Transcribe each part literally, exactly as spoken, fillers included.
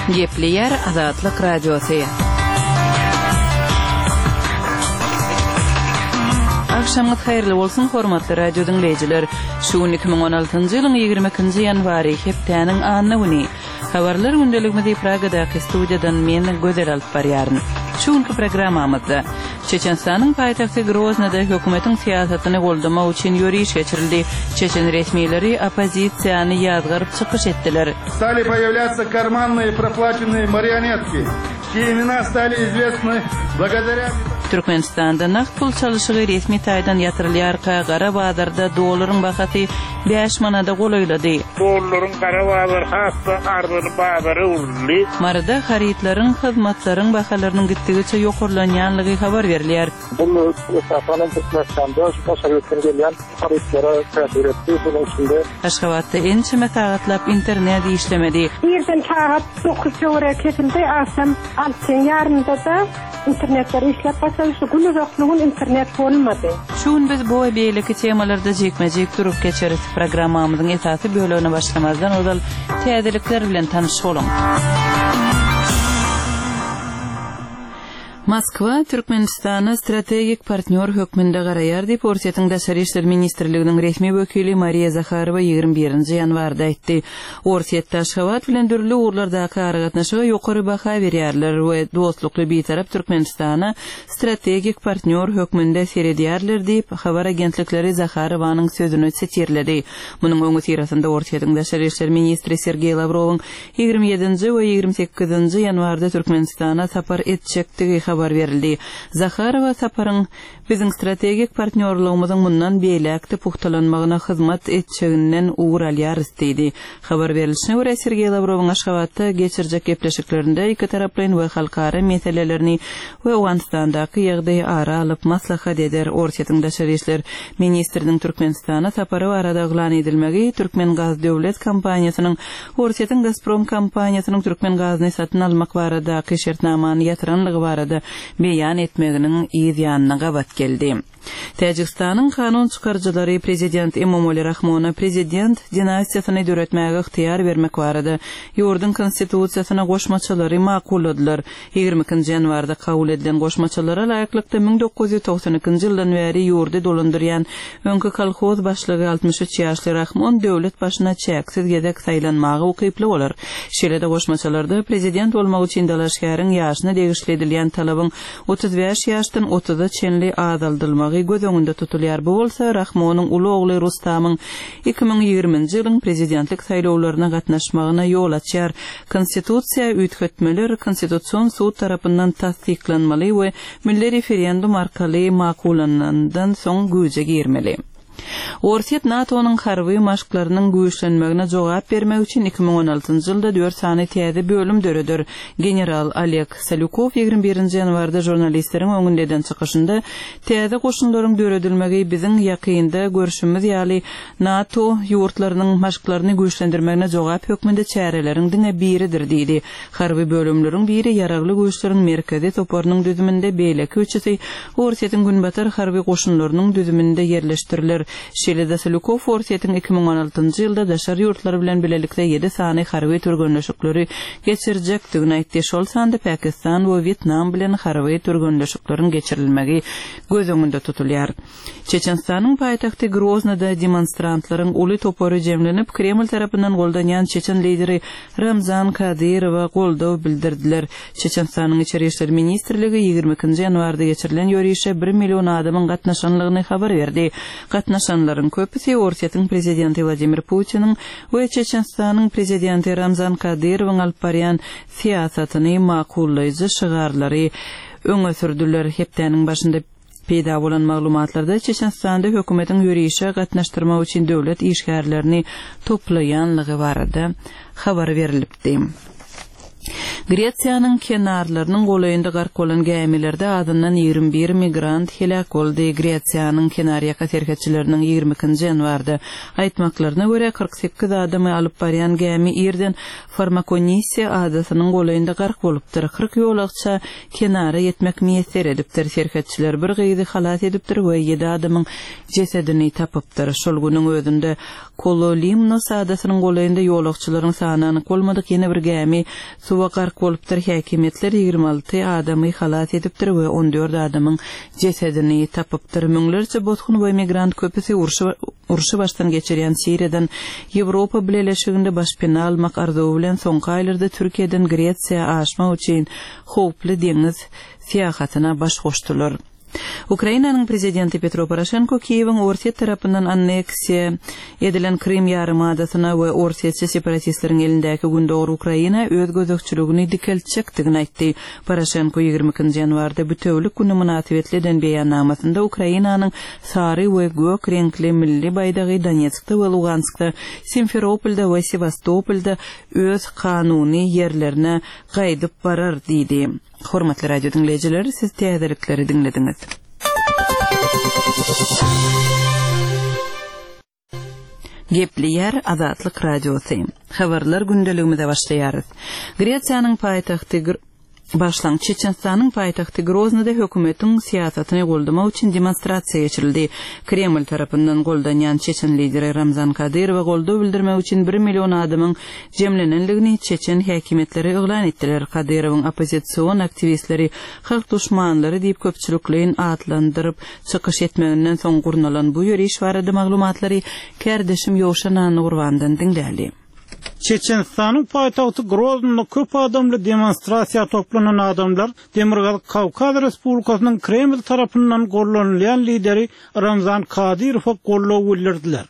Gepleyer Azatlık Radyosu. Akşamınız hayırlı olsun hormatly radio dinleyijiler. Şu iki bin on altıncı ýylyň ýygrimi ikinji ýanwary hepdäniň anyny güni. Habarlar gündeliginde Pragadaky studiýadan men Gözel alyp barýaryn. Şuňky programmamyzda Çeçenistanyň paýtagty Groznada hökümetiň siýasatyny goldamak üçin ýöriş geçirildi. Çeçen resmiýetleri opozisiýany ýazgyryp çykyş etdiler. Стали появляться карманные проплаченные марионетки, чьи имена стали известны благодаря... Türkmenistanda naqd pul çalyşygy resmi taýdan ýatyrylýarka Gara Bazarda dollaryň bahaty beş manada golaýlady. Dollaryň Gara Bazar hasda ardyny bazary urly. Marada haritlaryň, hyzmatlaryň bahalarynyň gitdigiçe ýokurlanýanlygy habar berilýär. Bu mesafadan Türkmenistanda başarypdyr gelýän haritlara täsir etdi. Bunyň içinde Aşgabatda ençeme sagatlap internet işlemedi. Birden saat dokuz ýolara kesildi, asam altı ýarymda da internetleri işlep başlaýşy günü ýoklugyň internet bolmady. Şuň biz bu beýleki temalarda jekmejek durup geçeris programmamyzyň esasy bölügine başlamazdan odal täzelikler bilen tanyşyk bolun. Moskwa Türkmenistana strategik partner hökmünde garaýar diýip Orsiýetiň Daşary işler ministrliginiň resmi wekili Mariya Zakharowa ýygrimi birinji ýanwarda aýtdy. Orsiýet Aşgabat bilen dürli urlardaky aragatnaşyga ýokary baha berýärler we dostlukly beýtarap Türkmenistana strategik partner hökmünde seredýärler diýip habar agentlikleri Zakharowanyň sözüni setirledi. Munyň öňü sirasynda Orsiýetiň Daşary işler ministri Sergey Lavrowyň ýygrimi ýedinji we ýygrimi sekizinji ýanwarda Türkmenistana sapar etjekdigi habar verildi. Zakharowa saparyň biziň strategik partnerligimiziň mundan beýlekde puhtalanmagyna hyzmat etçeginden ugur alýar istedi. Habar berilişine görä Sergey Lavrowyň Aşgabatda geçirjek gepleşiklerinde iki taraplaryň we halkara meselelerini we Awganistandaky ýagdaýy ara alyp maslahat eder. Orsiýetiň Daşary işler ministriniň Türkmenistana sapary barada eglan edilmegi Türkmen Gaz döwlet kompaniýasynyň Orsiýetiň Gazprom kompaniýasynyň Türkmen gazyny satyn almak baradaky şertnamany ýatyranlygy barada beýan etmeginiň ýa-ýanyna gabat geldi. Täjikistanyň kanun çykarjylary prezident Emomali Rahmona prezident dinastiýasyny döretmäge ihtiýar bermek barada ýurdun konstitusiýasyna goşmaçylary makulladylar. ýygrimi ikinji ýanwarda kabul edilen goşmaçylara laýyklykda ming dokuz ýüz toksan ikinji ýyldan bäri ýurdy dolandyrýan öňkü kolhoz başlygy altmış üç ýaşly Rahmon döwlet başyna çäksiz gezek saýlanmagy ukyply bolar. Şeýle-de goşmaçylarda prezident bolmak üçin dalaşgaryň ýaşyny degişledilýän talabyň otuz beş ýaşdan otuza çenli azaldylmagy göz öňünde tutulýar. Bu bolsa Rahmonyň uly ogly Rustamyň iki bin ýygrimiňji ýylyň prezidentlik saýlawlaryna gatnaşmagyna ýol açýar. Konstitusiýa üýtgetmeler konstitusiýon sud tarapyndan tasdiklanmaly we milli referendum arkaly makullanandan soň güýje girmeli. Orsiýet NATO'nyň harby maşklarynyň güýçlenmegine jogap bermek üçin iki bin on altyncı ýylda dört sany täze bölüm döredir. General Oleg Salyukov ýygrimi birinji ýanwarda jurnalistleriň öňünden çykyşynda täze goşunlaryň döredilmegi biziň ýakynda görüşimiz ýaly NATO ýurtlarynyň maşklaryny güýçlendirmegine jogap hökmünde çäreleriň diňe biridir diýdi. Harby bölümleriň biri ýaragly güýçleriň merkezi toparynyň düzüminde beýleki üçüsi Orsiýetiň günbatar harby goşunlarynyň düzüminde ýerleşdirilir. Şeýle-de Salyukov Orsiýetiň iki bin on altyncı ýylda daşary ýurtlary bilen bilelikde ýedi sany harby törgünleşikleri geçirjekdigini aýtdy. Şol sanda Pakistan we Vietnam bilen harby törgünleşikleriň geçirilmegi göz öňünde tutulýar. Çeçenistanyň paýtagty Groznada demonstrantlaryň uly topary jemlenip Kreml tarapyndan goldanýan Çeçen lideri Ramzan Kadyrowa goldaw bildirdiler. Çeçenistanyň içeri işler ministrligi ýygrimi ikinji ýanwarda geçirilen ýörüşe bir million adamyň gatnaşanlygyny habar berdi. Gatnaşanlaryň köpüsi Orsiýetiň prezidenti Vladimir Putiniň we Çeçenistanyň prezidenti Ramzan Kadyrowyň alyp barýan siýasatyny makullaýjy şygarlary öňe sürdüler. Hepdäniň başynda peýda bolan maglumatlarda Çeçenistanda hökümetiň ýörüşe gatnaşdyrmak üçin döwlet işgärlerini toplaýanlygy barada habar berilipdi. Gretsiýanyň kenarlarynyň golayynda gark bolan gemilerde adından ýygrimi bir migrant helak boldy. Gretsiýanyň kenar ýaka terhetçileriniň ýygrimikinji ýanwarda aýtmaklaryna görä kırk sekiz adamy alyp barýan gemi ýerden Farmakonisiýa adasynyň golayynda gark bolupdyr. kırk ýolagça kenara ýetmek niýetler edipdir. Terhetçiler bir gyzy halat edipdir we ýedi adamyň jesedini tapypdyr. Şol güniň özünde Kololimnos adasynyň golayynda ýolagçylaryň sany anyk bolmadyk ýene bir gemi suwa gark bolupdyr. Häkimetler ýygrimi alty adamy halat edipdir we on dört adamyň jesedini tapypdyr. Müňlerçe botgun we migrant köpüsi urşy başdan geçirýän Siriýadan Ýewropa bileşiginde başpena almak arzuwy bilen soňky aýlarda Türkiýeden Gretsiýa aşmak üçin howply deňiz seýahatyna baş goşdylar. Ukrainanyň prezidenti Petro Poroshenko Kiýewiň Orsiýet tarapyndan anneksiýa edilen Krim ýarymadasyna we Orsiýetçi separatistleriň elindäki gündogor Ukraina öz gözekçiligini dikeltjekdigini aýtdy. Poroshenko ýygrimi ikinji ýanwarda bütewlik güni münasibetli eden beýannamasynda Ukrainanyň sary we gök renkli milli baýdagy Donetskda we Luganskda, Simferopolda we Sevastopolda öz kanuny ýerlerine gaýdyp barar diýdi. Hormatly radio dinleyijiler, siz täzelikleri dinlediňiz. Gepli ýer Azatlyk radiosy. Habarlar gündeligimize başlaýarys. Gretsiýanyň paýtagty Başlaň Çeçenistanyň paýtagty Groznyda hökümetiň siýasatyny goldamak üçin demonstrasiýa geçirildi. Kreml tarapyndan goldanýan Çeçen lideri Ramzan Kadyrow goldaw bildirmek üçin bir million adamyň jemlenenligini Çeçen häkimetleri eglan etdiler. Kadyrowyň opozisiýon aktivistleri halk düşmanlary diýip köpçülikliň atlandyryp çykyş etmeginden soň gurnalan bu ýöriş barada maglumatlary kärdeşim Ýowşan Urwandan dinläli. Çeçenistanyň paýtagty Groznyda köp adamly demonstrasiýa toplanan adamlar Demirgal Kawkaz Respublikasynyň Kreml tarapyndan gollanýan lideri Ramzan Kadyrow gollaw bildirdiler.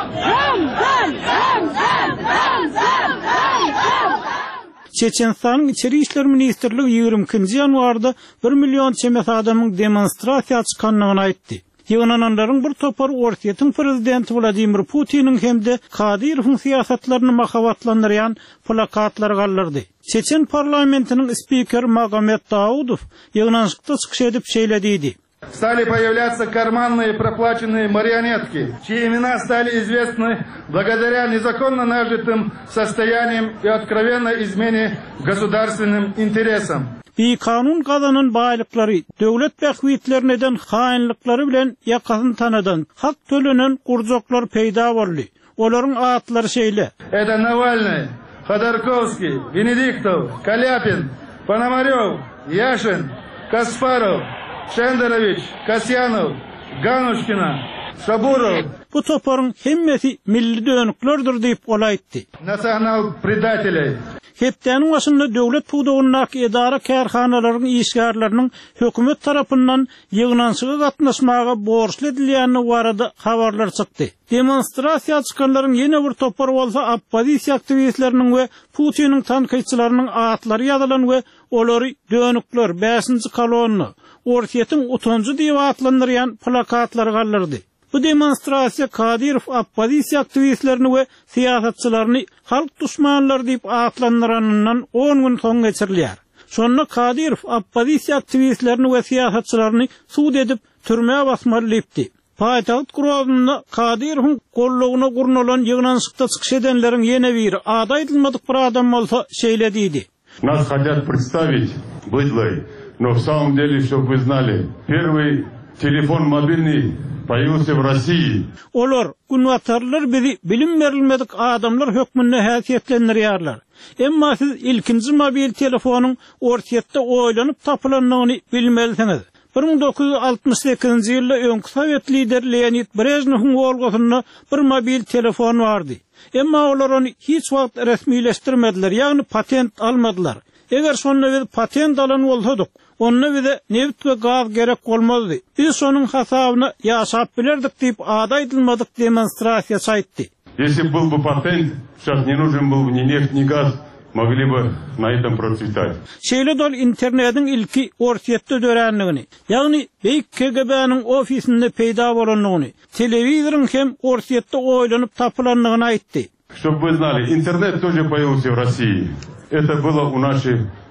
Çeçenistanyň içeri işler ministrligi ýygrimi ikinji ýanwarda bir million çemes adamyň demonstrasiýa çykanlygyny aýtdy. Ýygnananlaryň bir topar Orsiýetiň prezidenti Vladimir Putiniň hemde Kadyrowyň siýasatlaryny mahawatlandyrýan plakatlar gallardy. Çeçen parlamentiniň spiker Magomed Daudow ýygnanşykda çykyş edip şeýlediydi. Стали появляться карманные проплаченные марионетки, чьи имена стали известны благодаря незаконно нажитым состояниям и откровенной измене государственным интересам. Bir kanun kazanan baylıkları, devlet bekviyetlerine hainlikleri bilen yakasını tanıdan, hak tölenen kurcoklar peyda varlı. Onların ağıtları şeyle. Это Навальный, Ходорковский, Венедиктов, Каляпин, Пономарёв, Яшин, Каспаров, Шендерович, Касьянов, Ганушкина, Шабуров. Bu toparın hemmeti milli dönüklerdir deyip olaydı. Nasyonal предателей. Hepdäniň başynda döwlet puwdagynyň edara kärhanalarynyň işgärleriniň hökümet tarapyndan ýygnanşyga gatnaşmaga borçly edilýäni barada habarlar çykdy. Demonstrasiýa çykanlaryň ýene bir topar bolsa oppozisiýa aktivistleriniň we Putiniň tankyçylarynyň atlary ýazylan we olary dönükler beşinji kolonny Orsiýetiň utunjy diýip atlandyrýan plakatlar gallardy. Bu demonstrasiya Kadyrow oppozisiýa aktivistlerini we siýasatçylaryny halk düşmanlary diýip atlandyranynyň on gün soň geçirilýär. Şonda Kadyrow oppozisiýa aktivistlerini we siýasatçylaryny suud edip türmäge basmalypdy. Paýtagt Groznyda Kadyrowyň gollawyna gurnalan ýygnanşykda çykyş edenleriň ýene biri ada aýdylmadyk bir adam bolsa şeýlediydi. Нас хотят представить быдлой, но в самом деле, чтобы вы знали, первый телефон мобильный появился в России. Olar günwatarlar bizi bilim berilmedik adamlar hökmünde häsiýetlendirýärler. Emma siz ilkinji mobil telefonyň Orsiýetde oýlanyp tapylanyny bilmelisiňiz. bir ming dokuz yüz altmış sekizinji ýylda öňkü Sowet lideri Leonid Brejnewň golgasynda bir mobil telefon bardy. Emma olar onu hiç wagt resmileşdirmediler, ýagny patent almadylar. Eger şonda biz patent alan bolsadyk, onda bize neft ve gaz gerek bolmazdy. Biz şonuň hasabyna ýaşap bilerdik diýip ada aýdylmadyk demonstrasiýa çaýtdy. Если был бы патент, сейчас не нужен был бы ни нефть, ни газ, могли бы на этом процветать. Şeýle dol internetiň ilki Orsiýetde dörenligini, ýagny Beýik K G B'niň ofisinde peýda bolanlygyny, telewizoryň hem Orsiýetde oýlanyp tapylanlygyny aýtdy. Чтобы вы знали, интернет тоже появился в России. Это было у наших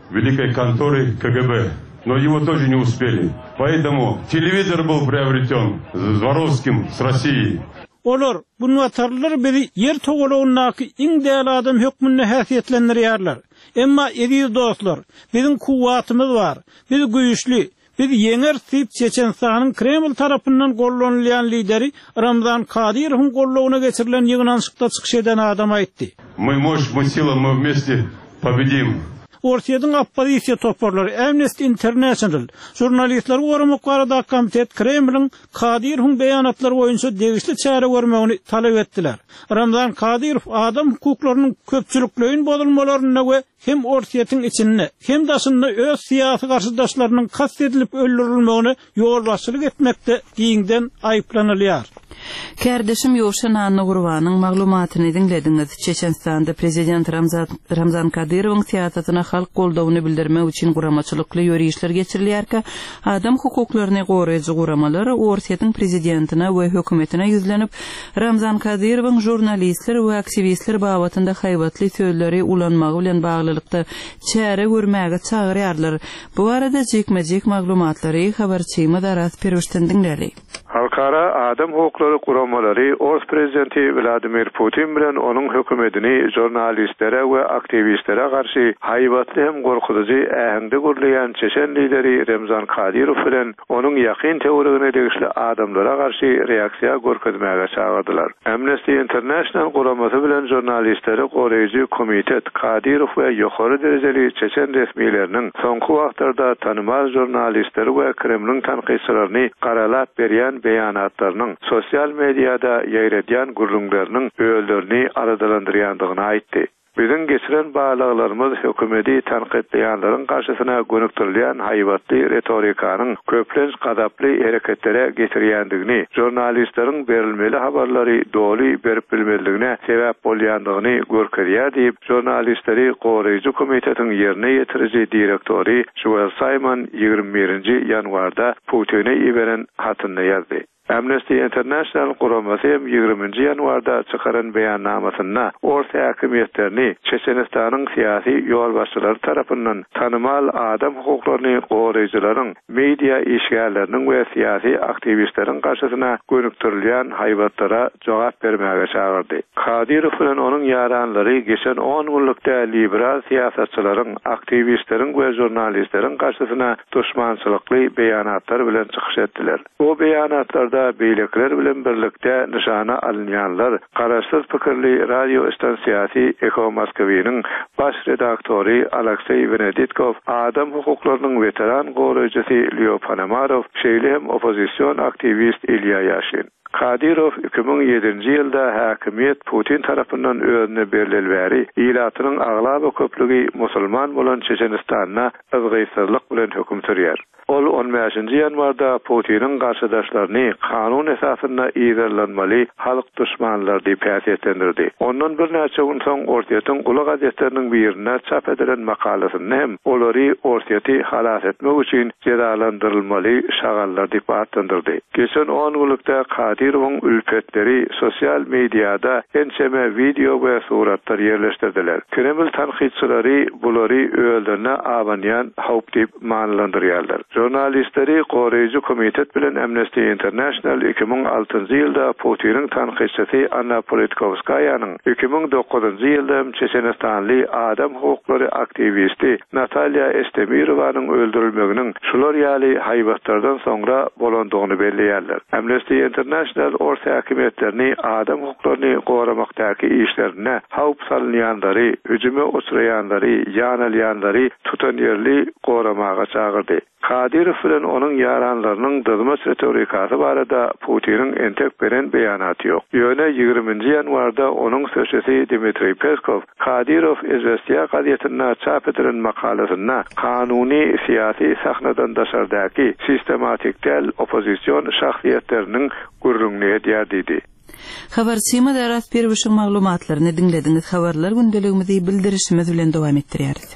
великой конторы ка гэ бэ. Но его тоже не успели. Поэтому телевизор был приобретен с Воровским, с Россией. Olar bunu atarlar bizi yer toğuluğundaki in değerli adam hükmünü häsiýetlendirýärler. Emma eri dostlar, bizim kuwatymyz var, biz güýçli, biz yeňer sip Çeçenistanyň Kreml tarapyndan gollanýan lideri Ramzan Kadyrowyň gollawyna geçirilen ýygnançykda çykyş eden adam aýtdy. Мы мощь, мы сила, мы вместе победим. Ortaýadyň oppozisiýa toparlary Amnesty International, jurnalistler goramak barada komitet Kremlin Kadyrowyň beýanatlary boýunça degişli çäre görmegini talap etdiler. Ramzan Kadyrow adam hukuklarynyň köpçülikliğin bozulmalaryna we hem ortaýatyň içinde hem daşynda öz siýasy garşydaşlarynyň kastedilip öldürilmegine ýol başçylyk etmekde giňden aýplanylýar. Kardeşim Yoşan Anna Gurbanyň maglumatyny dinlediňiz. Çeçenistanda prezident Ramzan Ramzan Kadyrowyň siýasatyna halk goldawyny bildirmek üçin guramaçylykly ýörüşler geçirilýärkä, adam hukuklaryny goraýjy guramalar Ortaýatyň prezidentine we hökümetine ýüzlenip, Ramzan Kadyrowyň jurnalistler we aktivistler babatynda haýbatly sözleri ulanmagy bilen baglylykda çäre görmäge çagyrýarlar. Bu arada jekmejek maglumatlary habarçymyz Aras Perwişden dinläli. Halkara adam hukuklary guramalary Ors prezidenti Vladimir Putin bilen onuň hökümetini jurnalistlere we aktivistlere garşy haýbatly hem gorkudyjy ähengde gurlayan Çeçen lideri Ramzan Kadyrow bilen onuň ýakyn teoriýasyna degişli adamlara garşy reaksiýa görkezmäge çagyrdylar. Amnesty International guramasy bilen jurnalistlere goraýjy komitet Kadyrow we ýokary derejeli Çeçen resmiýetleriniň soňky wagtlarda tanymal jurnalistleri we Kremlin tanqidçilerini garalap berýän beýanatlarynyň sosial mediada ýaýradýan gurrunlarynyň öýlerini aradalandyrýandygyny aýtdy. Bizim geçiren bağlaglarymyz hökümeti tanqidleýänleriň garşysyna gönükdirilýän haýbatly retorikanyň köplenç gadaply hereketlere getirýändigini, jurnalistleriň berilmeli habarlary doly berip bilmeliligine sebäp bolýandygyny görkezýär diýip, jurnalistleri goraýjy komitetiň ýerine ýetiriji direktori Joel Simon ýygrimi birinji ýanwarda Putin'e ýiberen hatynda ýazdy. Amnesty International guramasy ýygrimiňji ýanwarda çykaran beýannamasyna orta häkimetlerini Çeçenistanyň syýasy ýolbaşçylary tarapyndan tanymal adam hukuklaryny goraýjylaryň, media işgärleriniň we syýasy aktivistleriň garşysyna gönükdirilýän haýbatlara jogap bermäge çagyrdy. Kadyrow bilen onuň ýaranlary geçen on günlükde liberal syýasatçylaryň, aktivistleriň we jurnalistleriň garşysyna düşmançylykly beýanatlar bilen çykyş etdiler. Bu beýanatlarda beýlekler bilen birlikde nişana alınýanlar, garaşsyz pikirli radio stansiýasy Eko Moskwynyň baş redaktory Aleksey Veneditkov, adam hukuklarynyň veteran goraýjysy Leo Panamarov, şeýle hem opozisiýon aktivist Ilya Yashin. Kadyrow iki bin ýedinji ýylda häkimiýet Putin tarapyndan özüne berilýäri ýylatynyň aglaba köplügi musulman bolan Çeçenistanyna ızgyýsızlyk bilen höküm sürýär. Ol on beşinji ýanwarda Putiniň garşydaşlaryny kanun esasynda ýerlenmeli halk düşmanlary diýip häsiýetlendirdi. Ondan bir näçe gün soň Ortaýatyň uly gazetleriniň birine çap edilen makalasyny hem olary Ortaýaty halas etmek üçin cezalandyrylmaly şagallar diýip atlandyrdy. Geçen on günlükde Kadyrowyň ülpetleri sosial mediada ençeme video we suratlar ýerleşdirdiler. Kreml tanqidçilary bulary öýlerine abanýan howp diýip manlandyrýarlar. Jurnalistleri goraýjy komitet bilen Amnesty International iki bin altynjy ýylda Putiniň tanqidçisi Anna Politkovskaýanyň iki bin dokuzunjy ýylda Çeçenistanly adam hukuklary aktivisti Natalya Estemirowanyň öldürilmeginiň şular ýaly haýbatlardan soňra bolandygyny belleýärler. Amnesty International orta häkimetlerini adam hukuklaryny goramakdaky işlerine howp salynýanlary, hüjüme uçraýanlary, ýanalýanlary tutan ýerli goramaga çagyrdy. Kadyrow bilen onuň ýaranlarynyň dızmaç retorikasy barada Putiniň entek beren beýanaty ýok. Ýöne ýygrimiňji ýanwarda onuň sözçisi Dmitri Peskov Kadyrow Izvestiya gazetyna çap edilen makalasyna kanuny syýasy sahnadan daşardaky sistematik del opozisiýon şahsiýetleriniň gurrunly edýär diýdi. Habarçymy Aras Perwişiň maglumatlaryny dinlediňiz. Habarlar gündeligimizi bildirişimiz bilen dowam etdirýäris.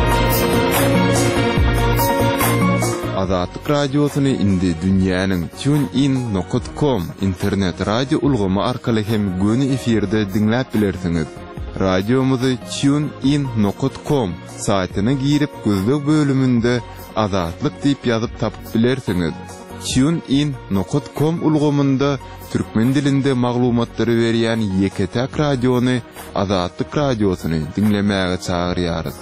Azatlyk radiosyny indi dünýäniň TuneIn nokta com internet radio ulgamy arkaly hem göni efirde dinläp bilersiňiz. radiomuzu tunein nokta com saytyna girip gözlük bölümünde Azatlyk diýip ýazyp tapyp bilersiňiz. tunein nokta com ulgamynda türkmen dilinde maglumatlary berýän Ýeketäk radiony Azatlyk radiosyny dinlemäge çagyrýarys.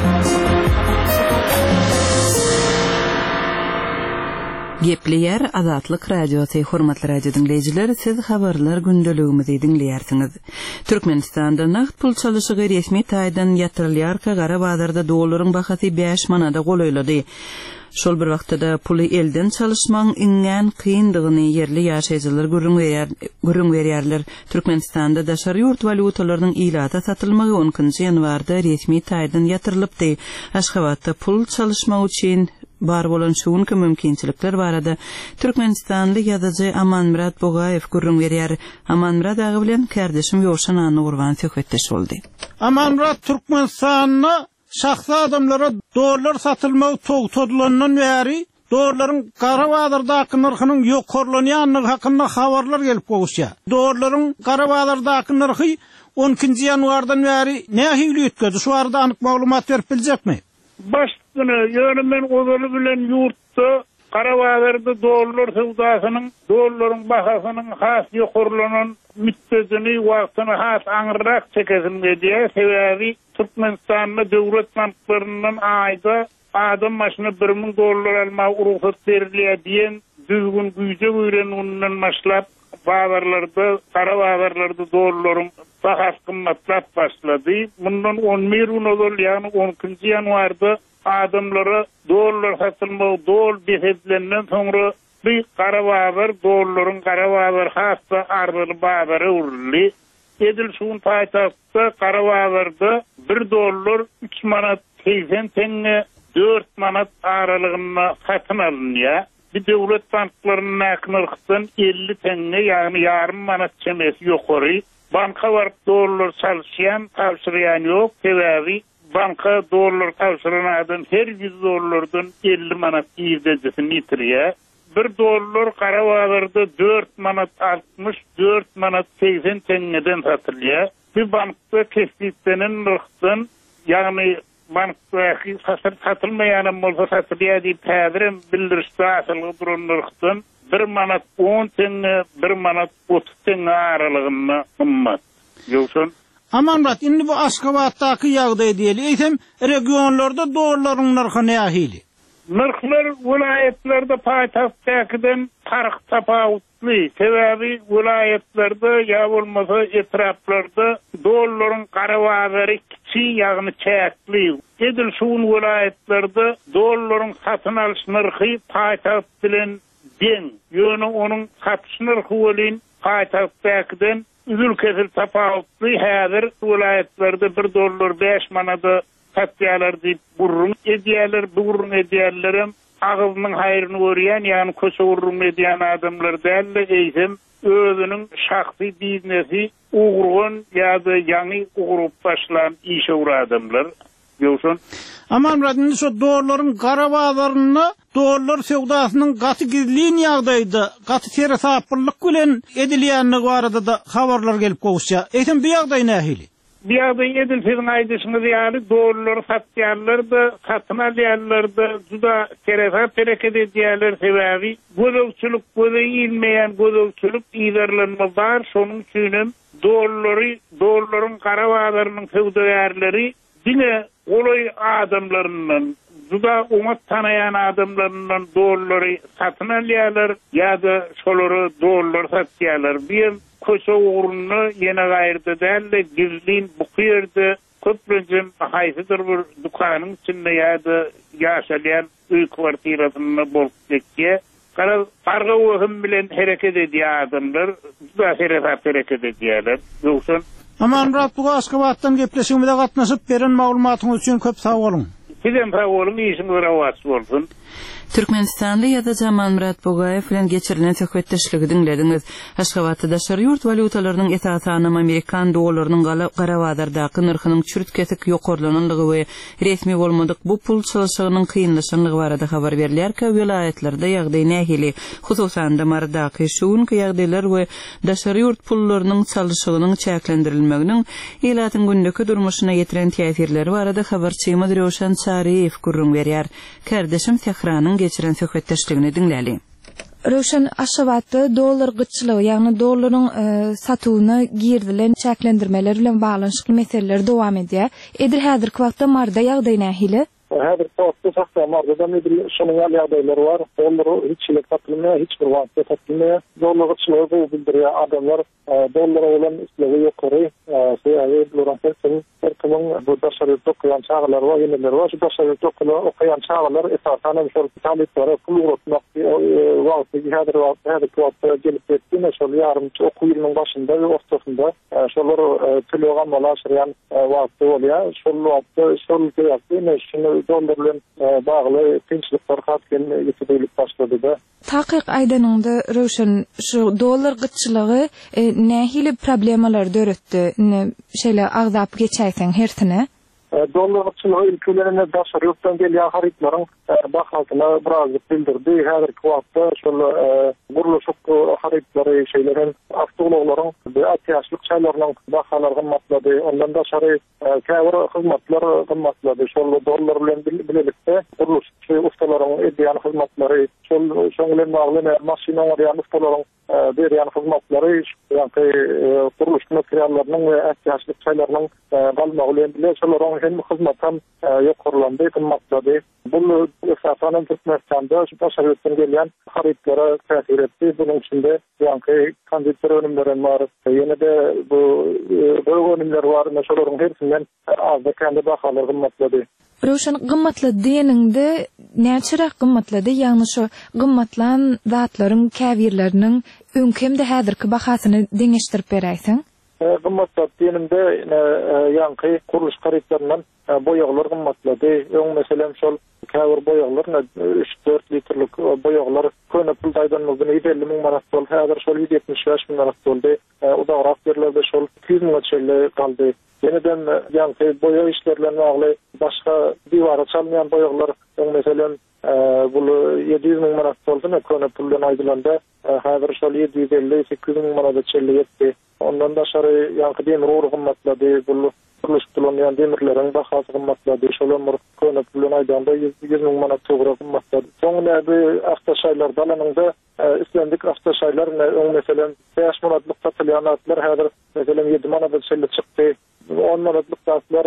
Gepleyer Azatlyk radiosy, hormatly radio dinleýijiler, siz habarlar gündeligimizi dinleýärsiňiz. Türkmenistanda nagt pul çalyşygy resmi taýdan ýatyrylýarka gara bazarda dollaryň bahasy beş manada golaýlady. Şol bir wagtda puly elden çalyşmaň iňen kyndygyny yerli ýaşaýjylar görüň berýärler. Türkmenistanda daşary ýurt walutalarynyň ilata satylmagy onunçy ýanwarda resmi taýdan ýatyrylypdy. Aşgabatda pul çalyşmak üçin bar bolan şuňky mümkinçilikler barada Türkmenistanly ýazyjy Amanmurad Bogaýew görüň berýär. Amanmurad agy bilen kardeşim Ýowşan Any Urban söhbetdeş boldy. Amanmurad Türkmenistanyna şahsy adamlara dollar satylmagy togtadylanyň bäri dollaryň gara bazardaky narhynyň ýokarlanýanyny hakynda habarlar gelip gowuşýar. Dollaryň gara bazardaky narhy on ikinji ýanwardan bäri nähili ýetdi? Şu arada anyk maglumat berip biljekmi? Başdyny ýöne men ozaly bilen ýurtda gara bazarda dollar sowdasynyň dollaryň bahasynyň has ýokarlanan müddetini wagtyny has aňyrak çekesilmedi. Sebäbi Türkmenistanyň döwlet banklarynyň aýda adam maşyna bir ming dollar almagy urusat berilýär diýen düzgün güýje öýrenýänden başlap bazarlarda, gara bazarlarda dollaryň bahasy kymmatlap başlady. Bundan on bir gün ozal, ýani on ikinji ýanwarda adamlara dollar satylmagy dol behetlenden soňra bir gara bazar dollaryň gara bazar hassa ardyly bazara urildi. Edil şuň paýtagtda gara bazarda bir dollar üç manat seksen tenge dört manat aralygyna satyn alınýar. Bir döwlet banklarynyň naknyrykdan elli tenge ýani ýarym manat çemesi ýokary. Banka barıp dollar çalşýan, tapşyrýan ýok. Sebäbi banka dollar tapşyrandan her yüz dollardan elli manat ýerdejesini ýitirýär. Bir dollar gara bazarda dört manat altmış, dört manat seksen tengeden satylýar. Bir bankda kesditlenen nyrkdan, ýagny bankda satylmaýan bolsa satylýar diýip täzirim bildirişde asylygy duran nyrkdan bir manat on tenge, bir manat otuz tenge aralygyna kymmat. Ýoksa Amanmurad, indi bu Aşgabatdaky ýagdaý diýeli, eýsem regionlarda dollaryň narhy nähili? Nırklar vilayetlerde payitahtdakydan fark tapawutly. Sebäbi vilayetlerde ýa bolmasa etraplarda dollaryň gara bazary kiçi ýagny çäkli. Edil şuň vilayetlerde dollaryň satyn alyş narhy payitaht bilen deň. Ýöne onuň satyş narhy bilen payitahtdakydan üzül-kesil tapawutly. Häzir vilayetlerde bir dollar beş manada satýarlar diýip gurrun edýärler, gurrun edýärlerim agyzynyň haýryny görýän, ýani köçe gurrun edýän adamlar däl, eýsem özüniň şahsy biznesi ugurgun ýa-da ýany ugurup başlan işe uğrar adamlar. Ýoksa Amanmurad, indi şu dollaryň gara bazaryna dollar sowdasynyň gaty gizliň ýagdaýda, gaty terasaplyk bilen edilýänligi barada da habarlar gelip gowuşýar. Eýsem bu ýagdaý nähili? Bir ýagdaý edil sizin aýdyşyňyz ýaly dollar satýarlar da, satyn alýarlar da, juda terasap tereket edýärler. Sebäbi gözükçülük, göze ilmeýän gözükçülük ýerlerinde bar. Şonuň üçin dollary, dollaryň gara bazarynyň sowdagärleri dine olay adamlarından, juda umat tanayan adamlarından dollary satyn alýarlar ýa-da şolary dollar satýarlar. Bir köşe uğrunu yine gayrda däl, gizlin bu ýerde köplenjem haýsydyr bir dukanyň içinde ýa-da ýaşalýan öý kwartirasyna bolup gekýär. Gara farga wagym bilen hereket edýär adamlar, juda hereket edýärler. Ýoksa Amanmurad, bu Aşgabatdan gepleşigimizde gatnaşyp beren maglumatyňyz üçin köp sag bolun. Bizem faolun işin gıravası bolsun. Türkmenistan'da ya da Jamal Murat Bogayev bilen geçirilen söhbetdeşligi dinlediniz. Aşgabatda daşary ýurt valutalarının etatanyny Amerikan dollarynyň Garawadardaky nyrkynyň çürüt ketik ýokarlananlygy we resmi bolmadyk bu pul çalyşygynyň kynlaşanlygy barada habar berilýär ki, vilayatlerde ýagdaý nähili, hususan da mardaky şuň ýagdaýlar we daşary ýurt pullarynyň çalyşygynyň çäklendirilmeginiň elatyň gündäki durmuşyna ýetiren täsirleri barada habarçymyz Röşen Çariýew gurrun berýär. Kardeşim Sehranyň geçiren söhbetdeşligini dinläli. Röşen Aşgabatda dollar gyçylygy, ýagny dollaryň e, satywyna girdilen çäklendirmeler bilen baglanşyk meseleler dowam edýär. Edir häzirki wagtda marda ýagdaý nähili? Häzir toqty sakta marda bir şonuň ýagdaýlary bar. Dollar hiçlik satylmaýar, hiç bir wagtda satylmaýar. Dollar gyçylygy bu bildirýär adamlar dollar bilen isleýär ýokary. Şeýle Lorentzen Erkemon bu daşary toqyan çağlar var, ýeneler var. Şu daşary toqyan çağlar esasana şol talyplara pul urutmak wagty häzir wagtda häzir wagtda gelip etdiňe şol ýarym okuýylyň başynda we ortasynda şolar telegram bolaşýan wagty bolýar. Şol wagtda şol ýagdaýny şunu dollar bilen bagly tinçlikler hatken ýetirilip başlady da. Taqiq aýdanynda Röşen şu dollar gyçylygy e, nähili problemalar döretdi? Şeýle agzap geçäýsen hertine? Dollar gyçylygy ülkelerine daşary ýurtdan gelýän harytlaryň bahasyna biraz bildirdi. Häzirki wagtda şol guruluşyk harytlary şeýlerin awtologlaryň we atýaşlyk çaýlarynyň bahalary gymmatlady. Ondan daşary käbir hyzmatlar gymmatlady. Şol dollar bilen bilelikde guruluşçy ustalaryň edýän hyzmatlary, şol şoň bilen bagly maşinalar ýa-ni ustalaryň berýän hyzmatlary, ýa-ni guruluş materiallarynyň we atýaşlyk çaýlarynyň galmagy bilen bile şolaryň hem hyzmatdan ýokarlandy, gymmatlady. Bu esasana Türkmenistan'da şu daşarýytdan gelýän harytlara täsir etdi. Bunyň içinde ýa-ni kandidler önümleri var. Ýene de bu önümler var. Şolaryň hersinden azda kendi bahalary gymmatlady. Röşen gymmatly diýeninde näçe gymmatlady? Ýagny şu gymmatlan zatlaryň käbirleriniň öňkemde häzirki bahasyny deňeşdirip beräýsiň? Gymmatlady diýeninde ýa-ni guruluş harytlarynyň boýaglar gymmatlady. Öň meselem şol käbir boýaglar üç dört litrlik boýaglar köne pul daýdanmyzdyň elli miň manat bol. Häzir şol ýüz ýetmiş beş miň manat boldy. Udagraq ýerlerde şol iki yüz miň çelle galdy. Yeniden ýa-ni boýa işlerlerine bagly başga diwara çalmayan boýaglar, meselem bu yedi yüz miň manat boldy, köne pul bilen aýdylanda häzir şol yedi yüz elli sekiz yüz miň manat çelle ýetdi. Ondan daşary ýa-ni demir urugy gymmatlady. Bu kuruluşturulan demirlerin bahası gymmatlady. Şolar köne pul bilen aýdylanda yüz miň manat togra gymmatlady. Soňra bu awtoşaýlar dalanynda islendik awtoşaýlar meselem beş manatlyk satylýan atlar häzir meselem yedi manat çelle çykdy. on manatlyk atlar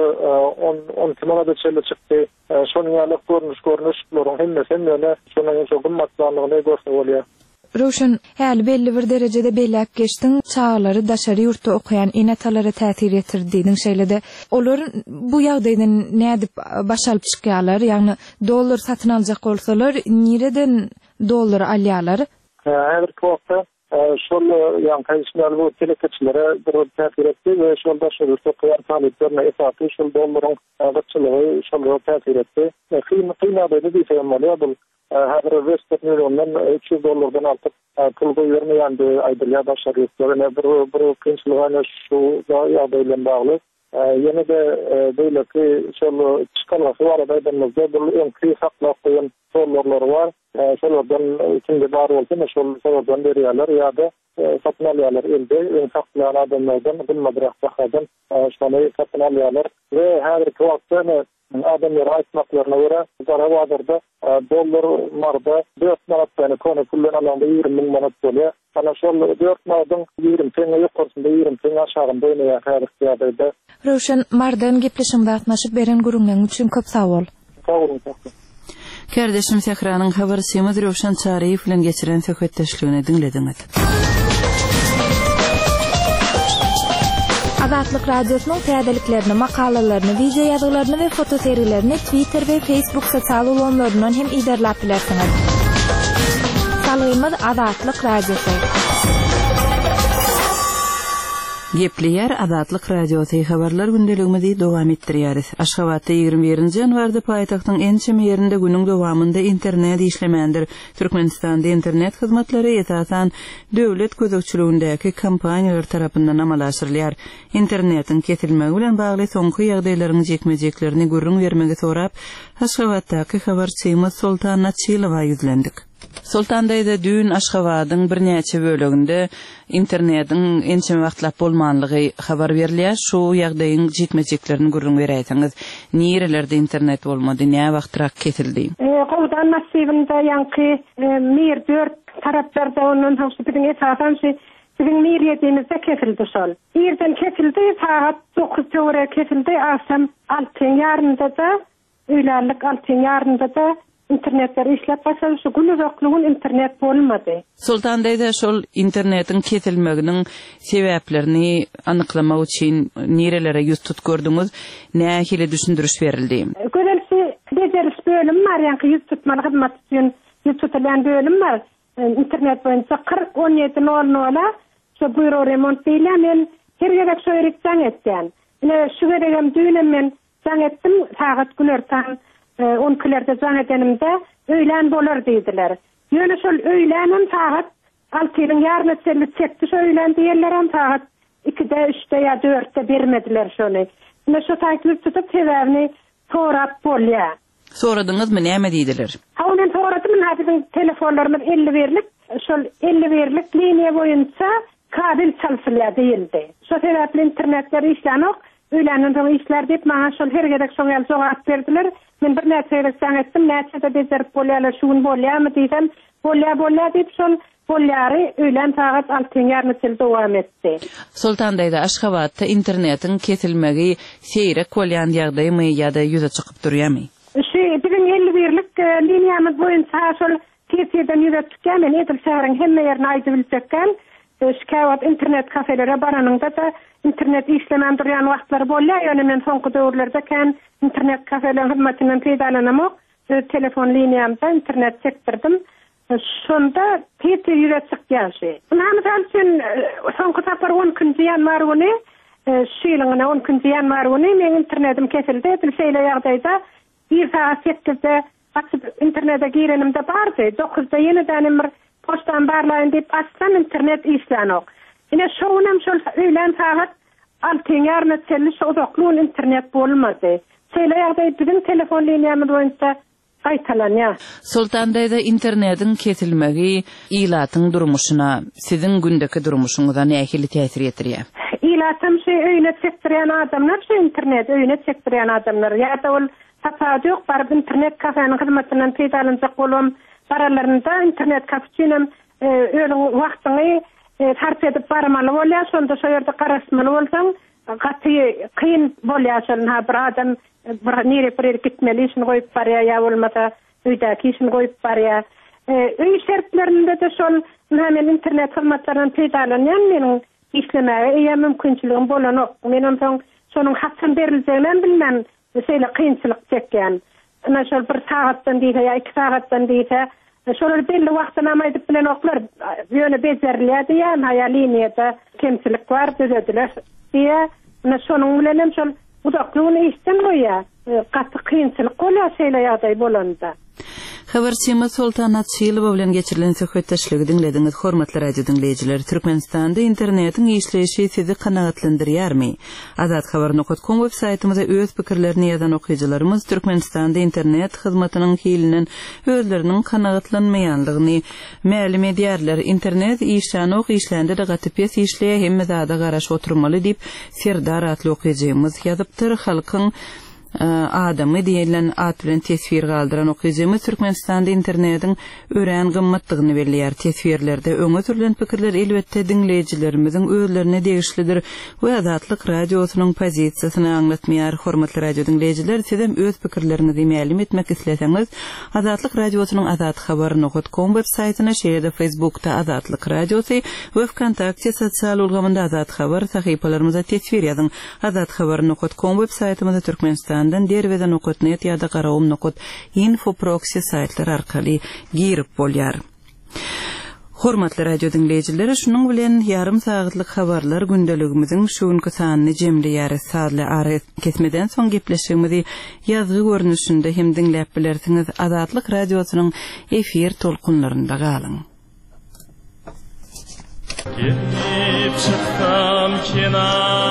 on iki manat çelle çykdy. Şonuň ýaly görnüş görnüşleriň hemmesi ýene şonuň çok gymmatlanlygyny görse bolýar. Röşen häli belli bir derejede belläp geçdiň, çağlary daşary ýurtda okuyan enatalara täsir etirdiň şeýlede. Olar bu ýagdaýdan nädip başalyp çykýarlar? Ýagny dollar satyn aljak bolsalar, nireden dollar alýarlar? Häzirki wagtda şol ýa-ni kaýsynlar bu telekeçilere bir täsir etdi we şol daşary ýurtda okuyan talyplarna esasy şol dollaryň gyçylygy şol täsir etdi. Kynada diýsem bolýar bu häzir Western Union'dan üç yüz dollardan altyp pul goýbermeýändi aýdylýar daşary ýurtlaryna bir bir kynçylygyna şu ýagdaýlan bagly. Ýene de böyle ki şol çykanlasy bar aýdymyzda bu öňki saklap goýan dollarlar bar. Şolardan içinde bar bolsa şol şolardan berýärler ýa-da satyn alýarlar elde. Öň saklayan adamlardan bilmedirak bahadan şonu satyn alýarlar we häzirki wagtda adamlar aýtmaklaryna görä Garawadarda dollar marda dört manat ýa-ni köne pul bilen alanda ýigri miň manat bolýar. Ana şol dört manatdyň ýigri teňe ýokarysynda ýigri teň aşagynda ýa häzirki ýagdaýda. Röşen mardan gepleşimde atnaşyp beren gurulmaň üçin köp sag bol. Sag bolun. Kardeşim Sehranyň habarçymyz Röşen Çariýew bilen geçiren söhbetdeşligini dinlediňiz. Azatlyk radiosynyň täzeliklerini, makalalaryny, video ýazgalaryny we foto seriýlerini Twitter we Facebook sosial ulanlaryndan hem iderläp bilersiňiz. Salymyz Azatlyk radiosu. Gepleyer Azatlyk radiosy habarlar gündeligimizde dowam etdirýäris. Aşgabatda ýygrimi birinji ýanwarda paýtagtyň ençe ýerinde günüň dowamında internet işlemendir. Türkmenistanda internet hyzmatlary esasan döwlet gözegçiligindäki kompaniýalar tarapyndan amalaşdyrylýar. Internetin kesilmegi bilen bagly soňky ýagdaýlaryň jekmejeklerini görüň bermegi sorap, Aşgabatdaky habarçymyz Sultan Naçylowa ýüzlendik. Sultandaýda dün Aşgabatyň birnäçe bölегinde internetin ençe wagtlap bolmanlygy habar berilýär. Şu ýagdaýyň jekmejeklerini görüň berýärsiňiz. Nirelerde internet bolmady, näme wagtrak kesildi? Gowdan nasibinde ýanky mir dört taraplarda onuň howsupyň esasan bizim mir ýetimizde kesildi şol. Ýerden kesildi, saat dokuz töwre kesildi, asam alty ýarynda da, öýlärlik alty ýarynda da internetler işlep başladı. Şu günü zokluğun internet bolmadı. Sultandaýda şol internetin kesilmeginiň sebäplerini anyklamak üçin nerelere ýüz tutgurdyňyz, nähili düşündiriş berildi? Gözelsi beceriş bölüm var, ýa-ni ýüz tutmaly hyzmat üçin ýüz tutulan bölüm var. İnternet boýunça kırk on ýedi nol nola şu büro remont diýilýär. Men her ýerde şu ýerikden etdim. Ine şu beregem düýnem men jaň etdim, sagat gülerden on kilerde jaň edenimde öýlen bolar diýdiler. Ýöne şol öýlenim sagat altyň ýarmy çelli çekdi şo öýlen diýerler, hem sagat ikide üçde ýa dörtde bermediler şonu. Ine şu taýyp tutup sebäbini sorap bolýar. Soradyňyzmy, näme diýdiler? Hawlen soradym, häzir telefonlarymyz elli berlik, şol elli berlik liniýa boýunça kabil çalsylýar diýildi. Şo sebäpli internetler işlenok, öýlenin işler diýip maňa şol her gerek şoňa jogap berdiler. Men bir näçe ýerden etdim, näçe de bezer bolýarlar, şuň bolýarmy diýsem, bolýar bolýar diýip şol bolyary öýlen sagat alty ýarmy çel dowam etdi. Sultandaýda Aşgabatda internetin kesilmegi seýrek bolýan ýagdaýmy ýa-da ýüze çykyp durýarmy? Şu bizim elli birlik liniýamyz boýunça şol keseden ýüze çykýan, men Edil şäheriň hemme ýerini aýdyp bilsekän, şikayat internet kafelere baranynda da internet işlemän durýan wagtlar bolýar. Ýöne men soňky döwürlerde kan internet kafeleriň hyzmatynyň peýdalanmak, telefon liniýamda internet çekdirdim. Şonda tete ýüze çykýaşy. Namazal üçin soňky tapar on günji ýanwar güni, şu ýylyň on günji ýanwar güni men internetim kesildi. Şeýle ýagdaýda bir saat sekkizde açyp internete girenimde bardy. dokuzda ýeniden bir poçtan barlaýyn diýip açsam internet işlenok. Ine şoňam şol öýlen saat alty ýarmy çelli şu uzaklyň internet bolmady. Şeýle ýagdaýda bizim telefon liniýamy boýunça gaýtalanýar. Sultandaýda internetin kesilmegi ilatyň durmuşyna, siziň gündäki durmuşyňyza nähili täsir etdirýär? Ilatym şu öýüne çekdirýän adamlar, şu internet öýüne çekdirýän adamlar, ýa-da ol tasadyk barıp internet kafenin hyzmatynyň peýdalanjak bolam, baralarynda internet kafeçinem öýüň wagtyny sarf edip barmaly bolýar, şonda şo ýerde garaşmaly bolsaň, gaty kyn bolýar. Şol bir adam bir nere bir gitmeli, şunu goýup barýar, ýa bolmasa öýdäki işini goýup barýar. Öý şertlerinde de şol hemen internet hyzmatlarynyň peýdalanýan meniň işlemege eýa mümkinçiligim bolanok. Men ondan şonuň hakkyn beriljeginden bilmem, şeýle kynçylyk çekýän. Ana şol bir sagatdan diýse ýa iki sagatdan diýse, şol belli wagtdan amaýdyp bilen oklar ýöne bejerilýär diýen, haýaliniýede kemçilik bar düzediler diýe. Ana şonuň bilen şol uzaklygyny işden goýar, gaty kynçylyk bolýar şeýle ýagdaý bolanda. Habarçymyz Sultan Naçylowa bilen geçirilen söhbetdeşligi dinlediňiz. Hormatly radio dinleýijiler, Türkmenistanda internetiň işleýişi sizi kanagatlandyrýarmy? Azat habar nokta com web saýtymyza öz pikirlerini ýazan okuýjylarymyz Türkmenistanda internet hyzmatynyň hilinen özleriniň kanagatlanmaýanlygyny ma'lum edýärler. Internet işlenok işlende de gaty pes işleýär, hemme zada garaş oturmaly diýip Serdar atly okuýjymyz ýazypdyr. Halkyň adamy diýilen at bilen tesvir galdyran okuýjymyz Türkmenistanda internetiň ören gymmatlygyny belirler. Tesvirlerde öňe sürülen pikirler elbetde dinleýijilerimiziň özlerine degişlidir we Azatlyk radiosynyň pozisiýasyny aňlatmaýar. Hormatly radio dinleýijiler, sizem öz pikirlerinizi ma'lum etmek isleseňiz, Azatlyk radiosynyň azat habar nokta com web saýtyna, şeýle Facebookda Azatlyk radiosy we WKontakte sosial ulgamynda Azat habar sahypalarymyza tesvir ýazyň. Azat habar nokta com web saýtymyza Türkmenistan Andan derveden okut net ya da qarawum nokut info proxy saytlar arkaly girip bolýar. Hormatly radio dinleyijileri, şunun bilen yarım saatlyk habarlar gündeligimizin şuňky sanyny jemleýär. Sadly ara kesmeden soň gepleşigimizi ýazgy görnüşinde hem dinläp bilersiňiz. Azatlyk radiosynyň efir tolkunlarynda galyň. Gidip çıksam kenar